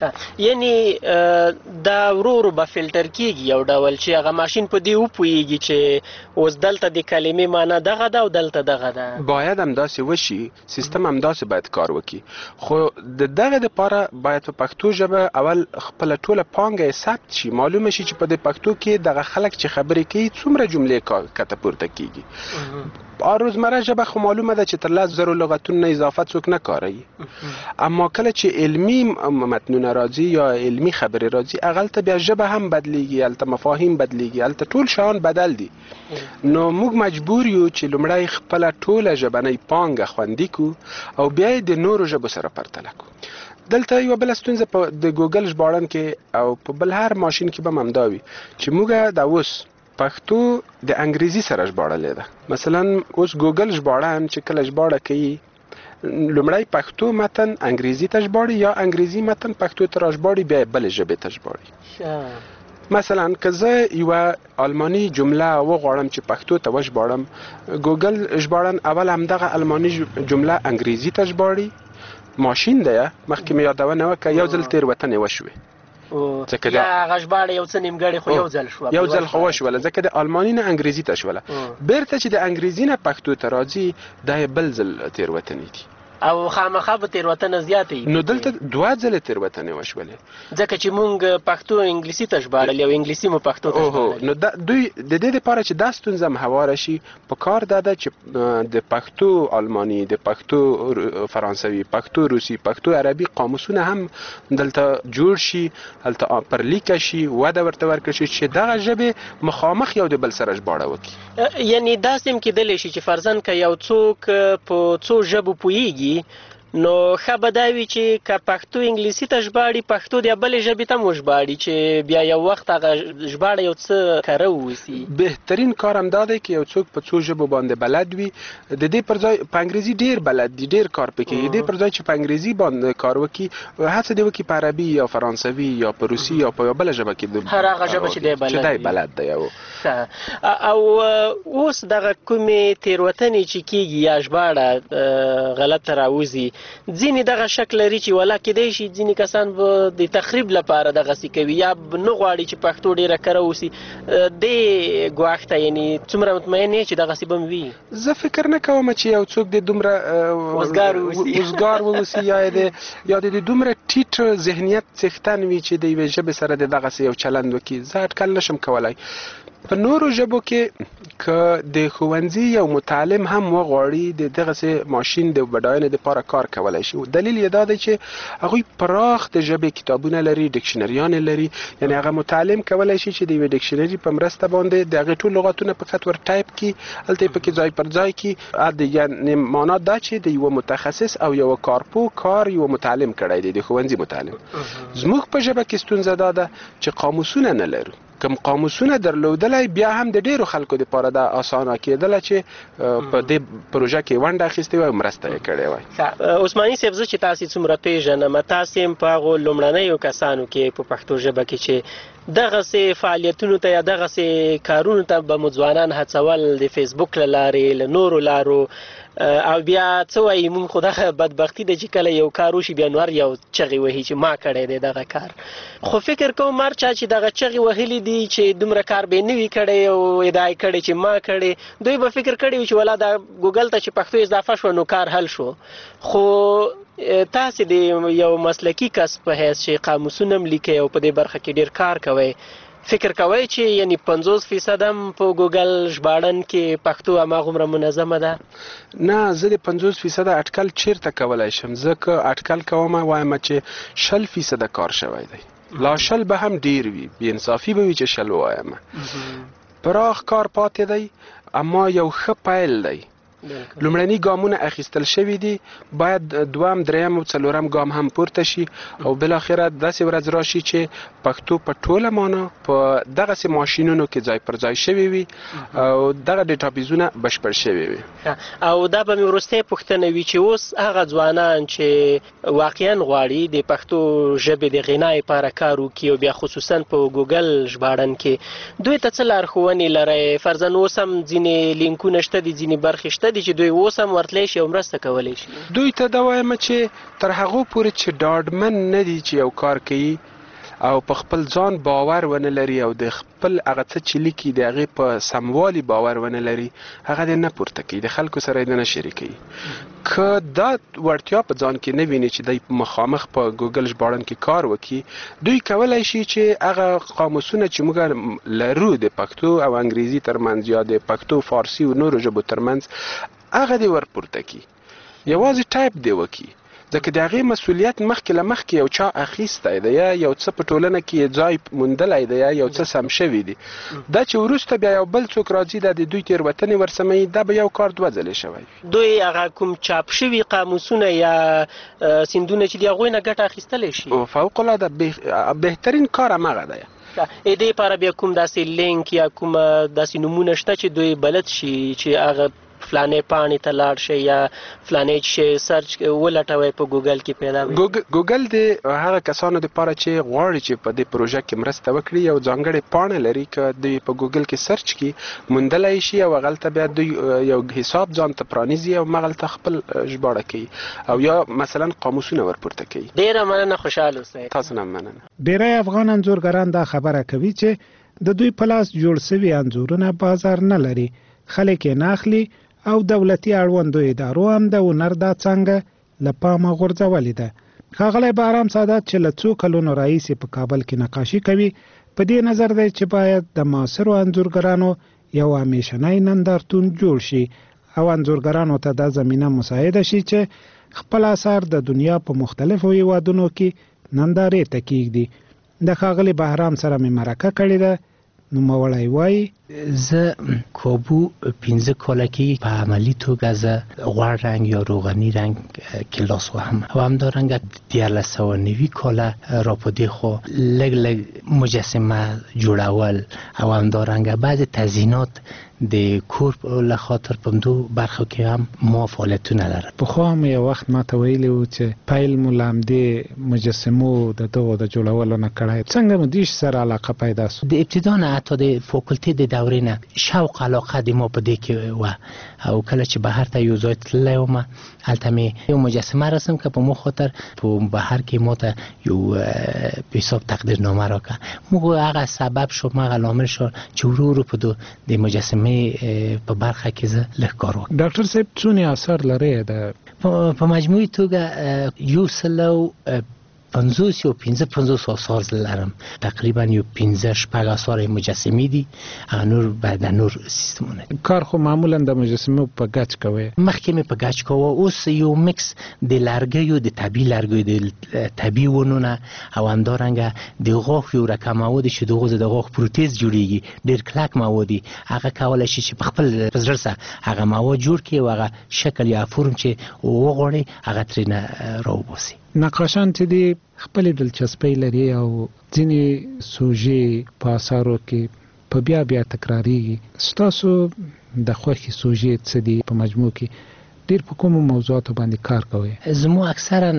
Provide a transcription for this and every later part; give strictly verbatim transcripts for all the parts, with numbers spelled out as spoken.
یعنی دا ورو ورو به فلټر کېږي یو ډول چې هغه ماشین په دې وپوهېږي چې اوس دلته د کلمې معنا دغه ده او دلته دغه ده. باید همداسې وشي، سیستم همداسې باید کار وکړي، خو د دغه دپاره باید په پښتو ژبه اول خپله ټوله پانګه یې ثبت شي، معلومه شي چې په دې پښتو کې دغه خلک چې خبرې کوي څومره جملې کته پورته کېږي. روزمره ژبه خو معلومه ده چې تر لس زرو لغتونو نه اضافه څوک نه کاروي، اما کله چې علمي متنونه راځي یا علمي خبرې راځي هغلته بیا ژبه هم بدلیږي، هلته مفاهیم بدلیږي، هلته ټول شیان بدل دي. نو موږ مجبور یو چې لومړی خپله ټوله ژبنۍ پانګه خوندي کړو او بیا یې د نورو ژبو سره پرتله کړو. دلته یوه بله ستونزه په د ګوګل ژباړن کې او په بل هر ماشین کې به هم همدا وي چې موږ د اوس پښتو د انګریزي سره ژباړلې ده. مثلا اوس ګوګل ژباړن چې کله ژباړه کوي لومړی پښتو متن انګریزي ته ژباړي یا انګریزي متن پښتو ته راژباړي بیا بلې ژبې ته ژباړي. مثلا که زه یوه آلماني جمله وغواړم چې پښتو ته وژباړم، ګوګل ژباړن اول همدغه آلماني جمله انګریزي ته ژباړي، ماشین ده مخکې مې یادونه وکړه یو ځل تېروتنې وشوې یا هغه ژباړه یو څه نیمګړې خو یو ځل شوه یو ځل خو وشوله ځکه د آلماني نه انګریزي ته شوله، بیرته چې د انګریزي نه پښتو ته راځي دا یې بل ځل تېروتنې دي او خامخا به تېروتنه زیاته وي. نو دلته دوه ځلې تېروتنې وشولې ځکه چې مونږ پښتو انګلیسي ته ژباړلې او انګلیسي مو پښتو ته ژباړلې. نو دوی د دې دپاره چې دا ستونزه هم هواره شي په کار دا ده چې د پښتو آلماني، د پښتو فرانسوي، پښتو روسي، پښتو عربي قاموسونه هم دلته جوړ شي، هلته پر لیکه شي، وده ورته ورکړل شي چې دغه ژبې مخامخ یو د بل سره ژباړه وکړي. یعنی داسې هم کېدلی شي چې فرضاً که یو څوک په څو ژبو پوهېږي نو ښه به دا وي چې که پښتو انګلیسي ته ژباړي پښتو د بلې ژبې ته هم وژباړي چې بیا یو وخت هغه ژباړه یو څه کره ووسي. بهترین کار هم دا دی که یو څوک په څو ژبو باندې بلد وي، د دې پر ځای په انګریزي ډېر بلد دي، ډېر کار پکې کوي، دې پر ځای چې په انګریزي باندې کار وکړي هڅه دې وکړي په عربي یا فرانسوي یا په روسي یا په یوه بله ژبه کې هر هغه ژبه چې دی بلد دی. او اوس دغه کومې تېروتنې چې کېږي یا ژباړه غلطه راوځي ځینې دغه شک لري چې ولا کېدی شي ځینې کسان به د تخریب لپاره دغسې کوي یا نه غواړي چې پښتو ډېره کره اوسي. دې ګواښ ته یعنې څومره مطمئن یې چې دغسې به هم وي؟ زه فکر نه کوم چې یو څوک د دومره وزګار واوسي یا د دومره ټیټ ذهنیت څښتن وي چې د یوې ژبې سره د دغسې یو چلند وکړي. زه اټکل نشم کولی. په نورو ژبو کې که د ښوونځي یو متعلم هم وغواړي د دغسې ماشین د بډاینې دپاره کار کولی شي. دلیل یې دا دی چې هغوی پراخ د ژبې کتابونه لري، ډکشنریانې لري، یعنې هغه متعلم کولی شي چې د یوې ډکشنري په مرسته باندې د هغې ټول لغتونه فقط ور ټایپ کړي، هلته یې پکې ځای پر ځای کړي. یعنې معنا دا چې د یوه متخصص او یوه کارپوه کار یوه متعلم کړی دی، د ښوونځي متعلم. زموږ په ژبه کې ستونزه دا ده چې قاموسونه نه لرو. کم قاموسونه درلودلی بیا هم د ډېرو خلکو دپاره دا اسانه کېدله چې په دې پروژه کې ونډه اخیستې وای او مرسته یې کړې وای. عثماني صاحب زه چې تاسې څومره پېژنم تاسې هم په هغو لومړنیو کسانو کې په پښتو ژبه کې چې دغسې فعالیتونو ته یا دغسې کارونو ته به مو ځوانان هڅول د فیسبوک له لارې له نورو لارو او بیا څه وایي مونږ خو دغه بدبختي ده چې کله یو کار وشي بیا نور یو چغې وهي چې ما کړی دی دغه کار. خو فکر کوم هر چا چې دغه چغې وهلي دي چې دومره کار به یې نه وي کړی او ادعا یې کړی چې ما کړی، دوی به فکر کړی وي چې ولا دا ګوګل ته چې پښتو اضافه شوه نو کار حل شو. خو تاسې د یو مسلکي کس په حیث چې قاموسونه هم لیکئ او په دې برخه کې ډېر کار کوئ، فکر کوئ چې یعنی پنځوس فیصد هم په ګوګل ژباړن کې پښتو هماغومره منظمه ده؟ نه، زه د پنځوس فیصده اټکل چیرته کولی شم. زه که اټکل کوم وایم چې شل فیصده کار شوی دی، لا شل به هم ډیر وي، بې انصافي به وي چې شل ووایم. پراخ کار پاتې دی اما یو ښه پیل دی. لومړني ګامونه اخیستل شوي دي، باید دوم دریم او څلورم ګام هم پورته شي او بالاخره داسې ورځ راشي چې پښتو په ټوله معنا په دغسې ماشینونو کې ځای پر ځای شوي وي او دغه ډیټابیزونه بشپړ شوي وي. او دا به مې وروستۍ پوښتنه وي چې اوس هغه ځوانان چې واقعا غواړي د پښتو ژبې د غنا لپاره کار وکړي او بیا خصوصا په ګوګل ژباړن کې دوی ته څه لارښوونې لرئ؟ فرضاً اوس هم ځینې لینکونه شته دي، ځینې برخې شته شته دي چې دوی اوس هم ورتلی شي او مرسته کولی شي؟ دوی ته دا وایم چې تر هغو پورې چې ډاډمن نه دي چې یو کار کوي او په خپل ځان باور ونه لري او د خپل هغه څه چې لیکي د هغې په سموالي باور ونه لري هغه دې نه پورته کوي، د خلکو سره یې نه شریکوي. که دا وړتیا په ځان کې نه ویني چې دی مخامخ په ګوګل ژباړن کې کار وکړي، دوی کولی شي چې هغه قاموسونه چې موږ لرو د پښتو او انګریزي ترمنځ یا د پښتو فارسي او نورو ژبو ترمنځ هغه دې ورپورته کړي، یوازې ټایپ دې وکړي، ځکه د هغې مسؤلیت مخکې له مخکې یو چا اخیستی دی یا یو څه په ټولنه کې ځای موندلی دی یا یو څه سم شوي دي. دا چې وروسته بیا یو بل څوک راځي دا د دوی تېروتنې ورسموي، دا به یو کار دوه ځلې شوی. دوی هغه کوم چاپ شوي قاموسونه یا سیندونه چې دي هغوی نه ګټه اخیستلی شي؟ فوق العاده بهترین کار همغه دی. د دې لپاره بیا کوم داسې لینک یا کوم داسې نومونه شته چې دوی بلد شي چې هغه فلانې پاڼې ته لاړ شي یا فلانې شی سرچ ولټوئ په ګوګل کې پیدا وي؟ ګوګل د هغه کسانو دپاره چې غواړي چې په دې پروژه کې مرسته وکړي یو ځانګړې پاڼه لري، که دوی په ګوګل کې سرچ کړي موندلی شي او هغلته بیا دوی یو حساب ځان ته پرانیزي او همغلته خپل ژباړه کوي او یا مثلا قاموسونه ورپورته کوي. ډېره مننه، خوشحاله اوسئ. تاسو نه مننه. ډېری افغان انځورګران دا خبره کوي چې د دوی په لاس جوړ سوي انځورونه بازار نه لري، خلک یې نه اخلي او دولتي اړوندو ادارو هم د هنر دا څانګه له پامه غورځولې ده. ښاغلی بهرام سادات چې له څو کلونو راهیسې په کابل کې نقاشي کوي، په دې نظر دی چې باید د معاصرو انځورګرانو یو همیشنی نندارتون جوړ شي او انځورګرانو ته دا زمینه مساعده شي چې خپل اثار د دنیا په مختلفو هیوادونو کې نندارې ته کیږدي. د ښاغلي بهرام سره مې مرکه کړې ده، نوموړی وایي زه کابو پنځه کاله کې په عملي توګه زه غوړ رنګ یا روغني رنګ کلاس وهم او همدارنګه دیارلس سوه نوي کاله را په دې خوا لږ لږ مجسمه جوړول او همدارنګه بعضې تزیینات د کور له خاطر په همدو برخو کې هم ما فعالیتونه لرم. پخوا هم یو وخت ما ته ویلي و چې پیل مو له همدې مجسمو د دغو د جوړولو نه کړی، څنګه مو دې سره علاقه پیدا سو؟ د ابتدا نه حتی د فاکولتې د دورې نه شوق علاقه د ما په دې کې وه او کله چې بهر ته یو ځای تللی وم هلته مې یو مجسمه رسم که په مو خاطر په بهر کې ما ته یو په حساب تقدیرنامه راکړه. موږ هغه سبب شو، هغه لامل شو چې ورو ورو په د مجسمې په برخه کې زه لږ کار وکړم. ډاکټر صاحب څونه اثار لرئ؟ په مجموعي توګه یو سلو پنځوس یا پنځه پنځوس آثار لرم، تقریبا یو پنځه شپږ آثار مجسمې دي، هغه نور بعد نور سیستمونه. کار خو معمولا د مجسمو په ګچ کوي؟ مخکې مې په ګچ کوه، اوس یو مکس د لرګیو د طبیعي لرګیو د طبیعي ونو نه او همدارنګه د غاښ یو رقم مواد چې د غوږ د غاښ پروتیز جوړیږي، ډېر کلک مواد دي، هغه کولی شي چې په خپل په زړه سره هغه مواد جوړ کړي او هغه شکل یا فرم چې وغواړي هغه ترېنه راوباسي. نقاشان چې دي خپل دلچسپۍ لري او ځینې سوژې په اثارو کې په بیا بیا تکراریږي. ستاسو د خوښې سوژې څه دي؟ په مجموع کې ډېر په کومو موضوعاتو باندې کار کوئ؟ زموږ اکثرا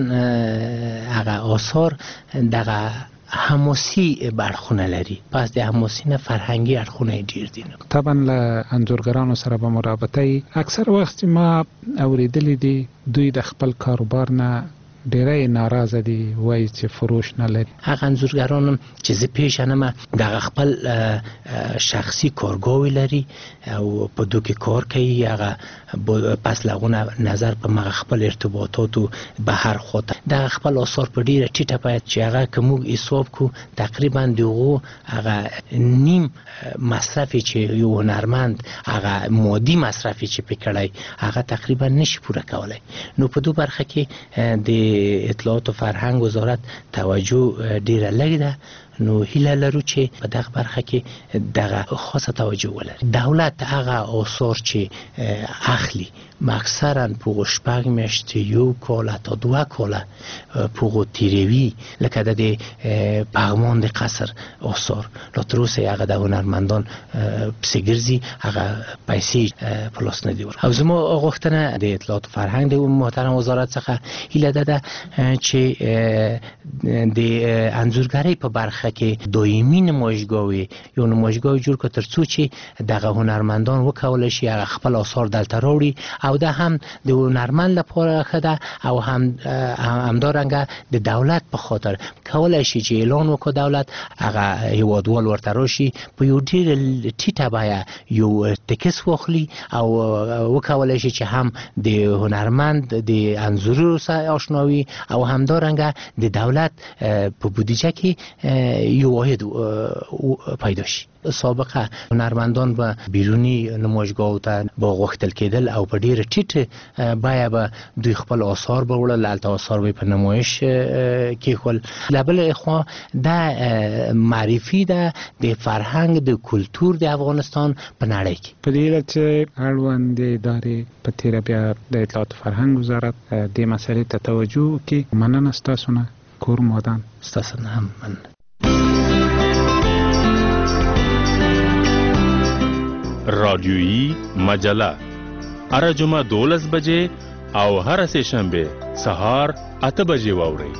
هغه آثار دغه حماسي اړخونه لري، پس د حماسي نه فرهنګي اړخونه ډېر دي. طبعا له انځورګرانو سره به مرابطه اکثر وخت ما اورېدلي دي دوی د خپل کاروبار نه ډېری ناراضه دي، وایي چې فروش نه لري. هغه انځورګران چې زه پیژنم دغه خپل شخصي کارګاوې لري او په دو کې کار کوي، هغه پس لغونه نظر په مغه خپل ارتباطاتو بهر خواته دغه خپل آثار په ډېره ټیټه باید چې هغه که موږ حساب کو تقریبا دغو هغه نیم مصرفی چې یو هنرمند هغه مادي مصرفی چې پې کړی هغه تقریبا نشي پوره کولی. نو په دو برخه کې د اطلاعات و فرهنګ وزارت توجه ډیره لږ ده، نو هیله لرو چې په دغه برخه کې دغه خاصه توجه ولري. دولت هغه آثار چې اخلي اکثرا په شپږ میاشتې یو کال تا دوه کاله په تیروي، لکه د پغمان د قصر آثار لا تر اوسه هغه د هنرمندان پسې ګرځي، هغه پیسې په لاس نه دي ورکړي. او زما غوښتنه د اطلاعات و فرهنګ د محترم وزارت څخه هیله ده چې د انځورګرۍ په برخه برخه کې دویمي نمایشګاوي یو نمایشګاوي جوړ کړ ترڅو چې دغه هنرمندان وکولای شي هغه خپل آثار دلته راوړي او دا هم د هنرمند لپاره ښه ده او هم همدارنګه د دولت په خاطر کولای شي چې اعلان وکړي دولت هغه هیوادوال ورته راشي په یو ډېر ټیټه بیه یو ټکس واخلي او وکولای شي چې هم د هنرمند د انځورونو سره آشناوي او همدارنګه د دولت په بودجه کې یو واحد پیدا شي. سابقه هنرمندان به بیرونی نمایشگاه ته با غوښتل کېدل او په ډیره ټیټ بیه به دوی خپل آثار به وړل هلته آثار به په نمایش کېښول. له بلې خوا دا معرفي ده د فرهنګ د کلتور د افغانستان په نړۍ کې. په دې اړه چې اړوند ادارې په تېره بیا د اطلاعات فرهنګ وزارت دې مسئلې ته توجه وکړي. مننه ستاسو نه کور مادان. ستاسو نه هم مننه. رادیویی مجله هر جمعه دولس بجې او هر سه شنبه سهار اته بجې واورئ.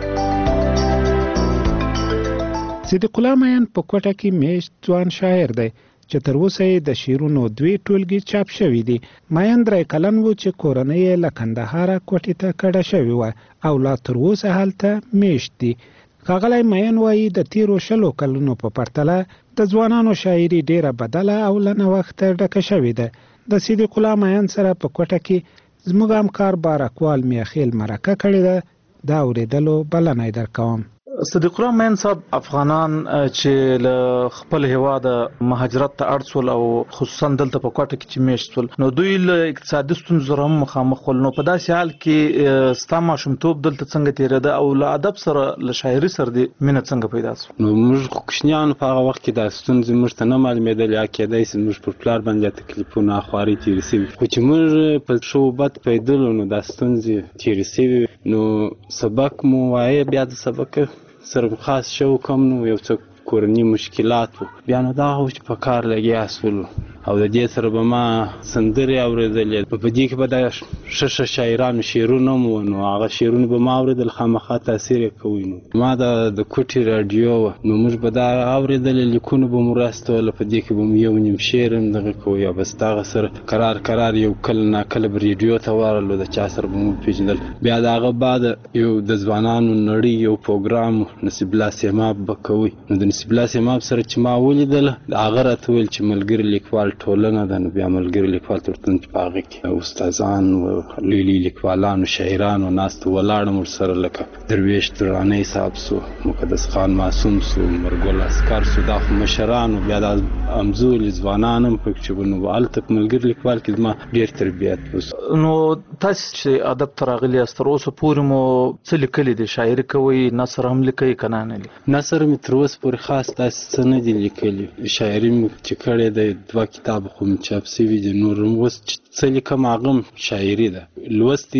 صدیق الله مین په کوټه کې میشت ځوان شاعر دی چې تر اوسه یې د شعرونو دوی ټولګي چاپ شوي دي. مین درې کلن و چې کورنۍ یې له کندهاره کوټې ته کډه شوې وه او لا تر اوسه هلته میشت دي. ښاغلی مین وایي د تیرو شلو کلونو په پرتله د ځوانانو شاعري ډیره بدله او له نوښته ډکه شوې ده. د صدیق الله مین سره په کوټه کې زموږ همکار بارکوال میاخیل مرکه کړې ده. دا اورېدلو بلنه یې درکوم. صدیق الله مین صاحب، افغانان چې له خپل هیواد مهاجرت ته اړ شول او خصوصا دلته په کوټه کې چې میشت شول نو دوی له اقتصادي ستونزو سره هم مخامخ ول. نو په داسې حال کې ستا ماشومتوب دلته څنګه تېرېده او له ادب سره له شاعري سره دې مینه څنګه پیدا شوه؟ نو موږ خو کوچنیانو په هغه وخت کې دا ستونزې موږ ته نه معلومېدلې، یا کېدای شي موږ پر پلار باندې تکلیفونه خوارۍ تېرې شوي، خو چې موږ په ښه و بد پوهېدلو نو دا ستونزې تېرې شوي. نو سبق مو وایه، بیا د سبق سره خاص شو کم نو یو څه کورني مشکلات وو، بیا نو دا و چې په کار لګیا شولو او د دې سره به ما سندرې اورېدلې. په دې کې به دا ښه ښه شاعرانو شعرونه مو نو هغه شعرونه به ما اورېدل، خامخا تاثیر یې کوي. نو ما د د کوټې راډیو وه نو موږ به دا اورېدلې، لیکونه به مو راستوله، په دې کې به مو یو نیم شعر هم دغه کوو یا بس دغه سره قرار قرار یو کله ناکله به ریډیو ته ورغلو، د چا سره به مو پېژندل. بیا د هغه بعد یو د ځوانانو نړۍ یو پروګرام نصیب الله سیماب به کوي. نو د نصیب الله سیماب سره چې ما ولیدله هغه راته ویل چې ملګري لیکوال ټولنه ده. نو بیا ملګري لیکوال تورتون چې په هغه کې استادان و لوی لوی لیکوالان و شاعران و ناست ولاړم ورسره، لکه درویش درانی صاحب سو، مقدس خان معصوم سو، مرګل اسکر سو، دا خو مشران و بیا د امزول ځوانان هم پکې وو. نو هلته په ملګري لیکوال کې زما ډېر تربیت و. نو تاسو چې ادب ته راغلي یاست تر اوسه پورې مو څه لیکلي دي؟ شاعري کوئ، نثر هم لیکئ که نه نه لیکئ؟ نثر مې تر اوسه پورې خاص داسې څه نه دي لیکلي. شاعري مې چې کړې ده دوه کتابه خو مې چاپ شوي دي، نور هم اوس چې څه لیکم هغه هم شاعري ده. لوستي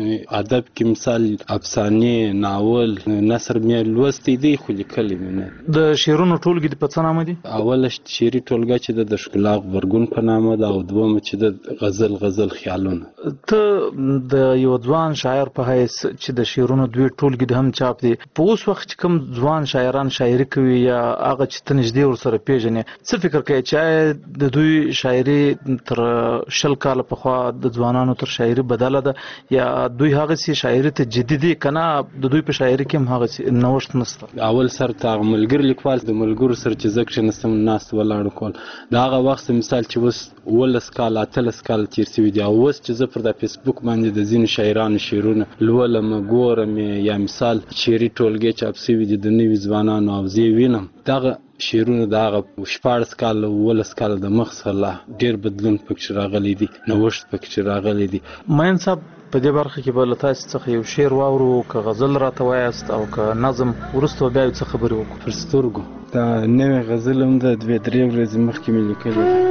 ادب کې مثال افسانې، ناول، نثر مې لوستی دی خو لیکلی مې نه. د شعرونو ټولګې دې په څه نامه دي؟ اوله شعري ټولګه چې ده د ښکلا غبرګون په نامه ده او دومه چې ده غزل غزل خیالونه. ته د یو ځوان شاعر په حیث چې د شعرونو دوی ټولګې دې هم چاپ دي، په اوس وخت چې کوم ځوان شاعران شاعري کوي یا هغه چې ته نږدې ورسره پېژنې، څه فکر کوې چې د دوی شاعري تر شل کاله پخوا د ځوانانو تر شاعري بدله ده یا دوی هغسې شاعري ته جدي دي که نه د دوی په شاعري کې هم هغسې نوښت نشته؟ اول سر ته هغه ملګري لیکوال د ملګرو سره چې زه کښېنستم ناست ولاړ کول، د هغه وخت مثال چې اوس اوولس کاله اتلس کاله تېر شوي دي او اوس چې زه پر د فیسبوک باندې د ځینو شاعرانو شعرونه لولم ګورم یا مثال شعري ټولګې چاپ شوي دي د نوي ځوانانو او زه یې وینم، دغه شعرونه د هغه شپاړس کاله اوولس کاله د مخ څخه لا ډېر بدلون پکې راغلی دی، نوښت پکې راغلی دی. مین صاحب، په دې برخه کې به له تاسو څخه یو شعر واورو، که غزل راته وایاست او که نظم، وروسته بیا یو څه خبرې وکړو. پر سترګو دا نوې غزل هم ده، دوې درې ورځې مخکې مې لیکلې ده.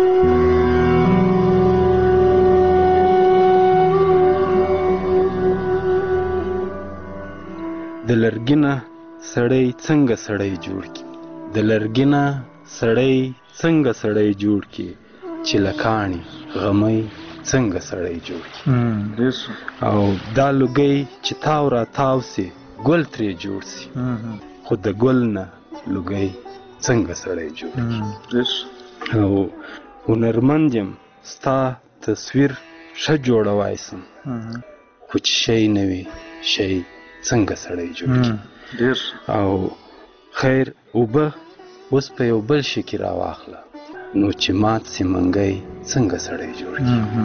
د لرګینه سړی څنګه سړی جوړ کی، د لرګینه سړی څنګه سړی جوړ کی، چې لکاڼي غمی څنګه سړی جوړ کی. او دا لوګی چې تاو را تاو سي ګل ترې جوړ سي، خو د ګل نه لوګي څنګه سړی جوړ او هنرمند یم ستا تصویر ښه جوړوای سم خو چې شی نه وي شی څنګه سړی جوړ ډېر او خیر اوبه اوس په یو بل شي کې راواخله نو چې مات سي منګی څنګه سړی جوړ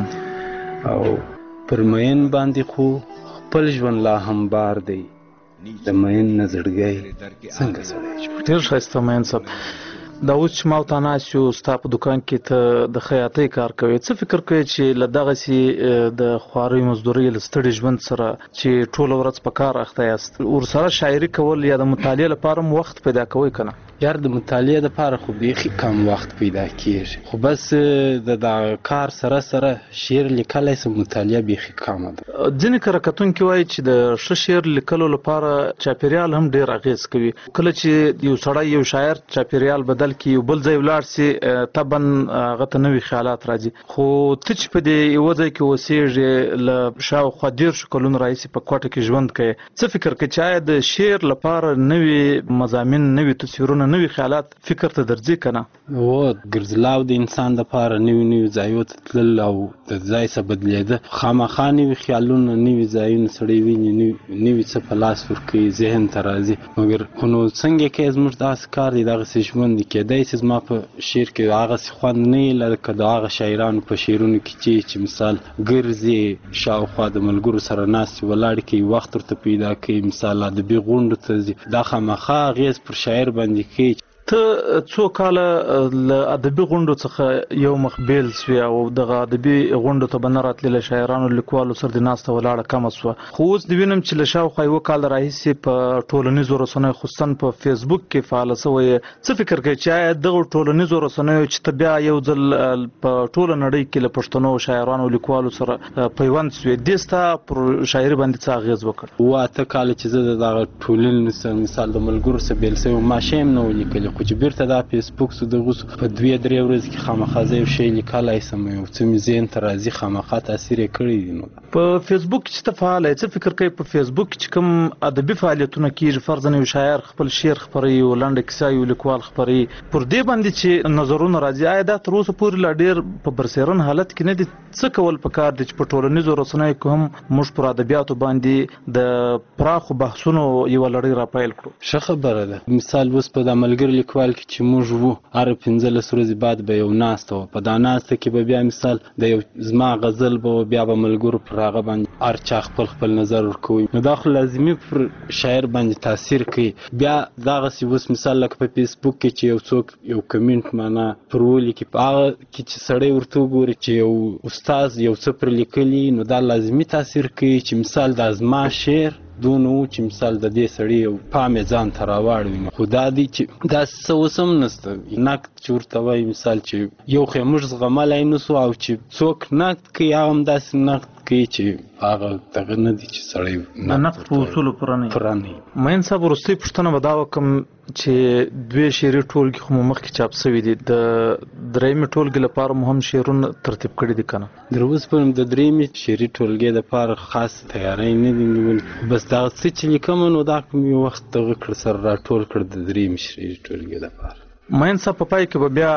او پر مین باندې خو خپل ژوند لا هم بار دی د مین نه زړګی څنګه سړی جوړ ډېر ښایسته مین صاحب دا اوس چې ما ورته ناست یو ستا په دوکان کې ته د خیاطۍ کار کوې څه فکر کوې چې له دغسې د خوارۍ مزدورۍ له ستړي ژوند سره چې ټوله ورځ په کار اخته یاست ورسره شاعري کول یا د مطالعې لپاره هم وخت پیدا کوئ که نه یار د مطالعې دپاره خو بیخي کم وخت پیدا کېږي خو بس د دغه کار سره سره شعر لیکلی سم مطالعه بیخي کمه ده ځینې کره کتونکي وایي چې د ښه شعر لیکلو لپاره چاپېریال هم ډېر اغېز کوي کله چې یو سړی یو شاعر چاپېریال بدل کړي یو بل ځای ولاړ سي طبعا هغه ته نوي خیالات راځي خو ته چې په دې یوه ځای کې اوسېږې له شاوخوا دېرشو کلونو راهیسې په کوټه کې ژوند کوې څه فکر کوې چې آیا د شعر لپاره نوي مضامین نوي تصویرونه نوي خیالات فکر ته درځي که نه هو ګرځلاو د انسان دپاره نوي نوي ځایو ته تلل او د ځای څه بدلېده خامخا نوي خیالونه نوي ځایونه سړی ویني نوي څه په لاس ورکوي ذهن ته راځي مګر خو نو څنګه کوې زموږ داسې کار دی دغسې ژوند دی کېدی سي زما په شعر کې هغسې خوند نه وي لکه د هغه شاعرانو په شعرونو کې چې چې مثال ګرځي شاوخوا د ملګرو سره ناستې ولاړې کوي وخت ورته پیدا کوي مثال ادبي غونډو ته ځي دا خامخا اغېز پر شاعر باندې کوي ته څو کاله له ادبي غونډو څخه یو مخ بیل سوې او دغه ادبي غونډو ته به نه راتلې له شاعرانو لیکوالو سره د ناسته ولاړه کمه سوه خو اوس د وینم چې له شاوخوا یوه کاله راهیسې په ټولنیزو رسنیو خصوصا په فیسبوک کې فعاله سوی څه فکر کوې چې آیا دغو ټولنیزو رسنیو چې ته بیا یو ځل په ټوله نړۍ کې له پښتنو شاعرانو لیکوالو سره پیوند سوې دې ستا پر شاعري باندې څه اغېز وکړ اوه اته کاله چې زه د دغه ټولنې مثال د ملګرو سره بیل سوی ما شی هم نه و لیکلي خو چې بیرته دا فیسبوک سو دغه په دوې درې ورځې کې خامخا زه یو شی لیکلی سم یو څه مې ذهن ته راځي خامخا تاثیر یې کړی دی نو په فیسبوک کې چې ته فعاله یې څه فکر کوې په فیسبوک کې چې کوم ادبي فعالیتونه کېږي فرضاً یو شاعر خپل شعر خپروي یو لنډه کیسه یو لیکوال خپروي پر دې باندې چې نظرونه راځي آیا دا تر اوسه پورې لا ډېر په برسېرن حالت کې نه دي څه کول پکار دي چې په ټولنیزو رسنیو کې هم موږ پر ادبیاتو باندې د پراخو بحثونو یوه لړۍ راپیل کړو ښه خبره ده مثال اوس په دا ملګري لیکوال کې چې موږ وو هره پنځلس ورځې بعد به یو ناسته وه په دا ناسته کې به بیا مثال د یو زما غزل به بیا به ملګرو پر هغه باندې هر چا خپل خپل نظر ورکوي نو دا خو لازمي پر شاعر باندې تاثیر کوي بیا دغسې اوس مثال لکه په فیسبوک کې چې یو څوک یو کمنټ معنا پر ولیکي په هغه کې چې سړی ورته وګوري چې یو استاد یو څه پر لیکلي نو دا لازمي تاثیر کوي چې مثال دا زما شعر دونه و چې مثال د دې سړي یو پام یې ځان ته راواړوي خو دا دی چې داسې څه اوس هم نشته نقد چې ورته وایي مثال چې یو خو یې موږ زغملی نه سو او چې څوک نقد کوي هغه هم داسې نقد کوي چې هغه دغه نه دي چې سړی د نقد په اصولو پوره نه پوره نه مین صاحب وروستۍ پوښتنه به دا وکړم چې دوې شعري ټولګې خو مو مخکې چاپ سوي دي د درېیمې ټولګې لپاره مو هم شعرونه ترتیب کړي دي که نه در اوس پورې د درېیمې شعري ټولګې دپاره خاص تیاری نه دي نیولي بس دغه څه چې لیکم نو دا کوم یو وخت دغه کړ سره راټول کړ د درېیمې شعري ټولګې دپاره مین صاحب په پای کې به بیا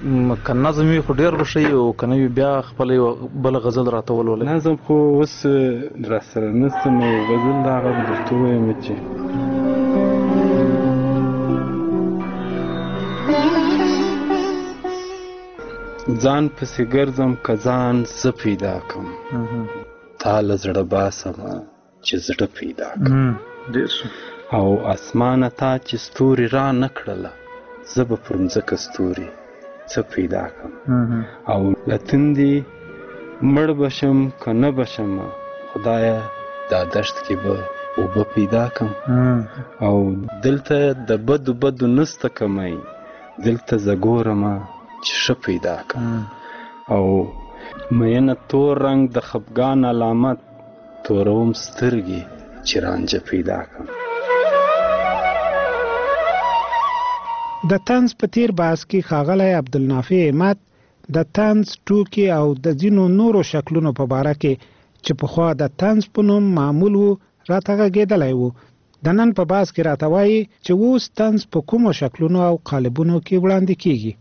که نظم وي خو ډېر به ښه او که نه وي بیا خپله یوه بله غزل راته ولولئ نظم خو اوس راسره نشته نو غزل د هغه به درته ووایم چې ځان پسې ګرځم که ځان زه پیدا کړم تا له زړه باسمه چې زړه پیدا کړم او اسمانه تا چې ستوري را نه کړله زه به پر مځکه ستوري څه پیدا کړم او له تندې مړ به شم که نه به شم خدایه دا دشت کې به اوبه پیدا کړم او دلته د بدو بدو نسته کمی دلته زه ګورمه چې ښه پیدا کړم او مینه تور رنګ د خفګان علامت توروم سترګې چې رانجه پیدا کړم د طنز په تیر بحث کې ښاغلی عبدالنافع عماد د طنز ټوکې او د ځینو نورو شکلونو په باره کې چې پخوا د طنز په نوم معمول و راته غږېدلی و د نن په باز کې راته وایي چې اوس طنز په کومو شکلونو او قالبونو کې وړاندې کیږي.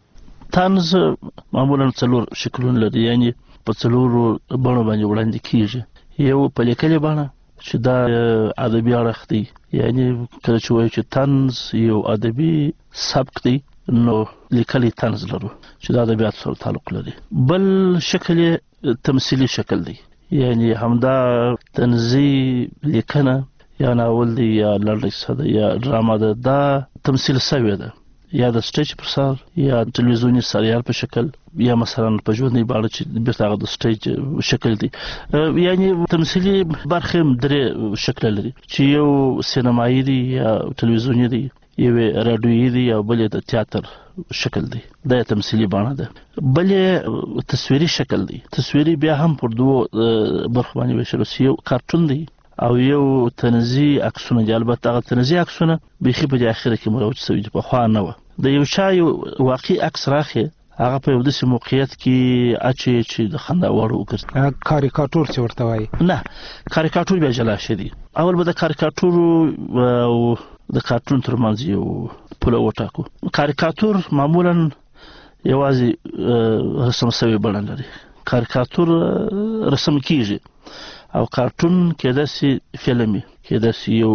طنز معمولا څلور شکلونه لري، یعنی په څلورو بڼو باندې وړاندې کیږي. یو په لیکلې بڼه چې دا ادبي اړخ دی، یعنی کله چې وایو چې طنز یو ادبي سبک دی نو لیکلي طنز لرو چې دا ادبیات سره تعلق لري. بل شکل تمثيلي شکل دی، یعنی همدا طنزي لیکنه یا ناول دی یا لړیسه ده یا ډرامه ده، دا تمثيل شوی ده یا د سټیج پر سر یا تلویزیونی سریال په شکل یا مثلا په ژوندۍ بڼه چې بیرته هغه د سټیج شکل دی. یعنی تمثيلي برخه درې شکل لري چې یو سینمایي دی یا تلویزیونی دی، یو رادیویي دی او بل د تیاتر شکل دی، دا تمثيلي بڼه ده. بل تصویري شکل دی، تصویري بیا هم پر دوه برخو باندې ویشل شوی، یو کارټون دی او یو تنزي عکسونه دي. البته هغه تنزي عکسونه بيخي په اخر کې مروج شوی دي، په خوا نه و. د یو شای واقعي عکس راخي هغه په یو داسې موقعیت کې اچي چې د خندا وړ وګرځي. کاریکاتور چې ورته وایي، نه کاریکاتور بیا جلا شدي. اول به د کاریکاتور او د کارټون ترمنځ یو پوله وټاکو. کاریکاتور معمولا یوازې رسم شوی بڼه لري، کاریکاتور رسم کیږي او کارټون کېدای شي فلمي، کېدای شي یو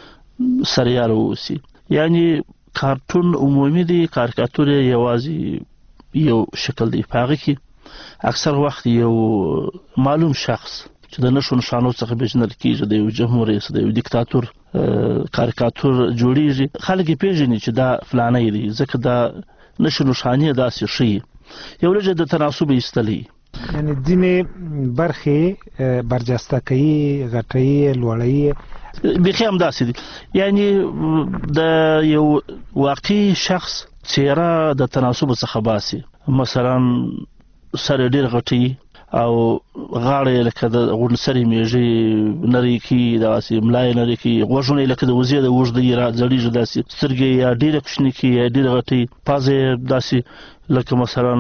سریال وسی. یعنی کارټون عمومي دی، کاریکاتور یوازې یو شکل دی. په هغه کې اکثر وخت یو معلوم شخص چې د نشو نشانو څخه بجنل کیږي، د یو جمهور رئیس، د یو دیکتاتور کاریکاتور جوړیږي. خلک یې پیژني چې دا فلانه دی، ځکه دا نشو نشانې داسې شي یو لږه د تناسب ایستلی، یعنی ځینې برخې برجسته کوي، غټوي، لوړوي. بيخي هم داسې دي. یعنی د یو واقعي شخص څیره د تناسب څخه باسي، مثلا سر ډیر غټي او غاړه لکه د غونسري میږي نری کی، داسې ملای نری کی، غوږونه لکه د وزې د وژدې را ځړیږي، داسې سترګې یا ډیره کوچني کی یا ډیره غټي، پازه داسې لکه مثلا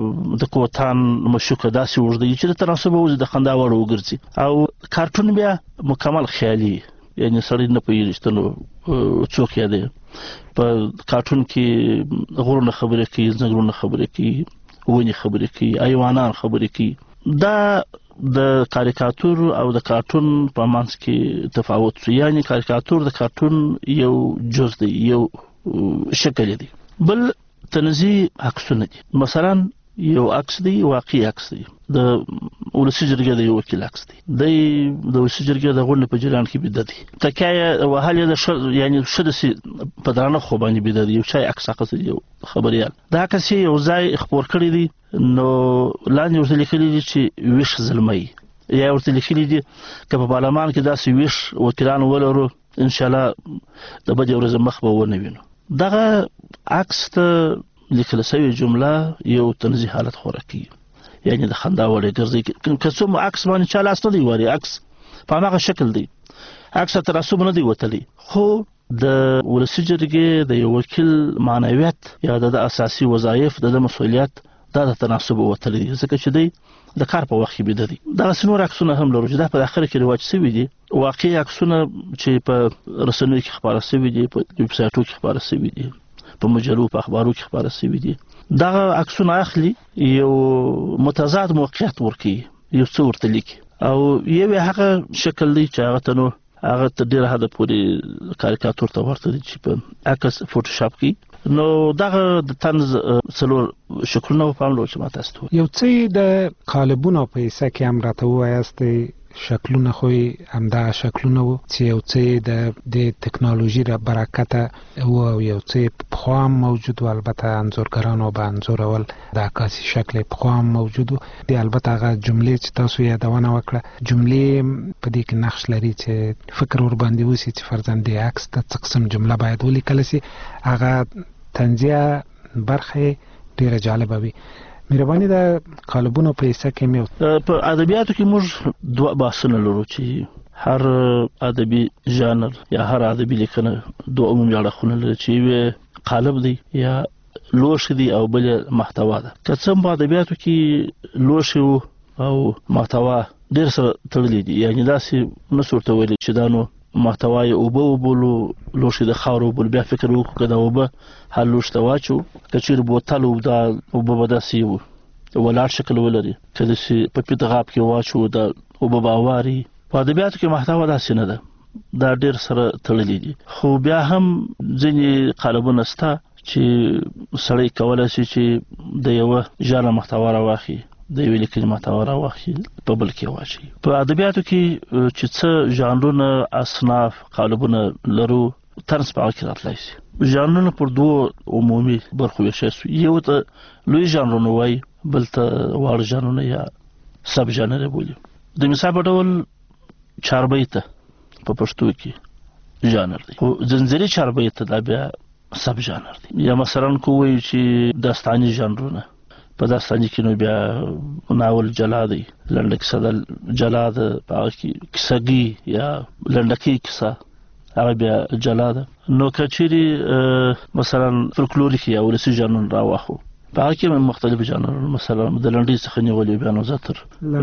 د کوتان مشوکه داسې وژدې چې د تناسب او د خندا وړ وګرځي. او کارټون بیا مکمل خیالي، یعنی سړی نه پوهیږي چې نو څوک یې دی. په کارټون کې غرونه خبرې کوي، ځنګلونه خبرې کوي، ونې خبرې کوي، حیوانان خبرې کوي. دا د کاریکاتور او د کارټون په منځ کې تفاوت شو. یعنی کاریکاتور د کارټون یو جز دی، یو شکل دی. بل تنزي عکسونه دي، مثلا یو عکس دی واقعي عکس دی، د ولسی جرګې د یو وکیل عکس دی، د د ولسی جرګې د غونډې په جریان کې بيد دي، تکایه وهل د ش... یعنی شدسي په درانه خو باندې بيد دي. یو شای عکس اخیست یو خبريال دا عکس یو ځای خبر کړی دی، نو لاندې ورته لیکلي دي چې ویش زلمي، یا ورته لیکلي دي چې په پارلمان کې داسې ویش وکیلان ولرو ان شاء الله د بده ورځ مخ به ونه وینو. دغه عکس ته لیکل شوی جمله یو تنزي حالت خورکی، یعنی د خندا وړي ګرځي. که څوم عکس باندې چاله است دی وری عکس په هغه شکل دی، عکس تراسب نه دی وتلی، خو د ولسی جرګې د یو وکیل معنویت یا د اساسي وظایف د مسؤلیت دا د تناسب وتلی، ځکه چې دی د کار په وخت کې بيد دي. دا سنور عکسونه هم لرو چې دا په اخر کې رواج شوی دي، واقعي عکسونه چې په رسنیو کې خبره شوی دي، په ویب سایټو کې خبره شوی دي، په مجلو په اخبارو کې خبره شوی دي. دا عکسونه اخلي یو متضاد موقعیت ورکی، یو څو ورته لیکي، او یو هغه شکل دی چې هغه ته نو هغه ته ډیره حد پورې کاریکاتور ته ورته دي چې په عکس فوټوشاپ کې. نو دغه د طنز څلور شکلونه په پام لور چې ماته است یو څه د قالبونو په حصہ کې هم راته وایست، شکلونه خو همدا شکلونه وو چې یو څه د د ټکنالوژي را برکته او یو څه په خام موجود و. البته انځورګرانو به انځورول د عکاسي شکل په خام موجود و. دی البته هغه جملې چې تاسو یادونه وکړه، جملې په دې کې نقش لري چې فکر ور باندې وسی چې فرضاً د عکس د قسم جمله باید ولیکل شي. هغه تنزیه برخه ډیره جالبه وي. مهرباني د قالبونو په حصہ کې مې په ادبیاتو کې موږ دوه بحثونه لرو چې هر ادبي ژانر یا هر ادبي لیکنه دوه عمومي اړخونه لري چې یو قالب دی یا لوښ دی او بل محتوا ده. که څه په ادبیاتو کې لوښ او محتوا ډیر سره تړلي دي، یعنی داسې نو صورت ویل چې دا نو محتوا یې اوبه وبولو لوښي د خاورو وبولو بیا فکر وکړو که دا اوبه هر لوښي ته واچو که چیرې بوتل دا اوبه به داسې و ولاړ شکل ولري که داسې په پیت غاب کې واچو دا اوبه به اواري په ادبیاتو کې محتوا داسې نه ده دا ډېر سره تړلي دي خو بیا هم ځینې قالبونه شته چې سړی کولی شي چې د یوه ژانر محتوا راواخلي د یوې لیکنې محتوا راواخلي په بل کې واچوي په ادبیاتو کې چې څه ژانرونه اصناف قالبونه لرو طرز په هغه کې راتلی شي ژانرونه پر دوو عمومي برخو ویشل شوي یو ته لوی ژانرونه وایي بل ته واړه ژانرونه یا سب ژانر بولي د مثال په ډول چاربیته په پښتو کې ژانر دی خو زنځیري چاربیته دا بیا سب ژانر دی یا مثلا کو وایي چې داستاني ژانرونه په داستاني کې نو بیا ناول جلا دی لنډه کیسه د جلا ده په هغه کې کیسهګي یا لنډکۍ کیسه هغه بیا جلا ده نو که چیرې مثلا فولکلوریک یا ولسي ژانر راواخلو په هغه کې مختلف ژانرونه مثلا د لنډۍ څخه نیولې بیا نو زه تر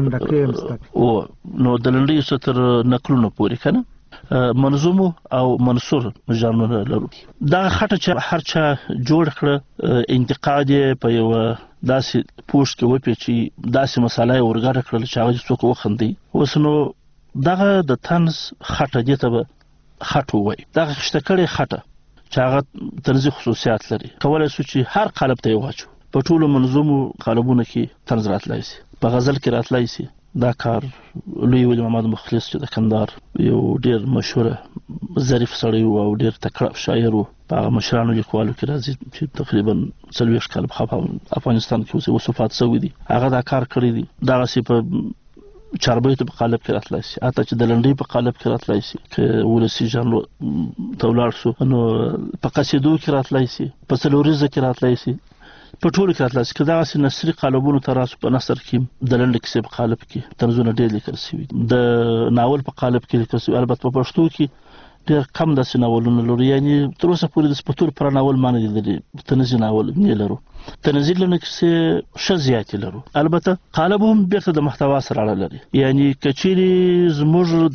لنډکۍ او نو د لنډۍ څخه تر نکلونو پورې که نه منظوم او منثور ژانرونه لرو دا خټه چې هر چا جوړ کړه انتقاد یې په یو داسې پوسټ کې وپیچي داسې مساله یې ورګډه کړل چې هغه څوک وخندي اوس نو دغه د طنز خټه دې ته به خټه وایي دغه خشته کړې خټه چې هغه طنزي خصوصیات لري کولی شو چې هر قالب ته یې واچو په ټولو منظومو قالبونو کې طنز راتلی شي په غزل کې راتلی شي دا کار لوی ولی محمد مخلص چې د کندهار یو ډیر مشهوره ظریف سړی و او ډیر تکړه شاعر و په هغه مشرانو لیکوالو کې راځي چې تقریبا څلوېښت کاله په افغانستان کې اوس وفات شوی دی هغه دا کار کړی دی دغسې په چاربیتو په قالب کې راتلی شي حتی چې د لنډۍ په قالب کې راتلی شي که ولسي ژانر ته ولاړ شو نو په قصیدو کې راتلی شي په څلوریزه کې راتلی شي په ټولو کې راتلی شي که دغسې نثري قالبونو ته راسو په نثر کې د لنډې کیسې په قالب کې طنزونه ډېر لیکل شوي د ناول په قالب کې لیکل شوي البته په پښتو کې ډېر کم داسې ناولونه لرو یعنې تر اوسه پورې د سپتور پر ناول ما نه لیدلي طنزي ناول نه لرو طنزي لنډې کیسې ښه زیاتې لرو البته قالب هم بېرته د محتوا سره اړه لري یعنې که چیرې زموږ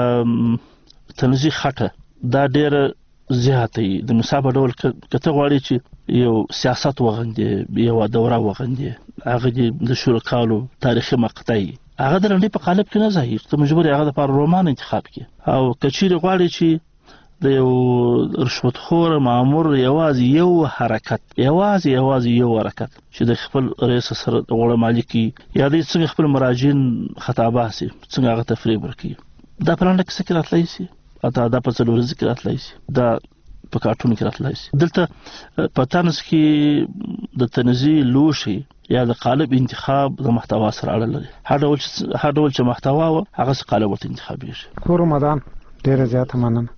دا طنزي خټه دا ډېره زیاته وي د مثال په ډول که ته غواړې چې یو سیاست وغندې یوه دوره وغندې هغه دې د شلو کالو تاریخي مقطع هغه د لنډۍ په قالب کې نه ځایږي ته مجبور هغه دپاره رومان انتخاب کړې او که چیرې غواړې چې د یو رشوتخور مامور یوازې یو حرکت یوازې یوازې یو حرکت چې د خپل رئیس سره غوړه مالي کړي یا دوی څنګه خپل مراجعین خطابه سي څنګه هغه تفریب ورکړي دا په لنډه کیسه کې راتلی شي حتی دا په څلوریزه کې راتلی شي دا په کارټون کې راتلی شي دلته په طنز کې د طنزي لوښي یا د قالب انتخاب د محتوا سره اړه لري هر ډول هر ډول چې محتوا و هغه قالب ورته انتخابېږي کور رمضان ډېره زیاته مننه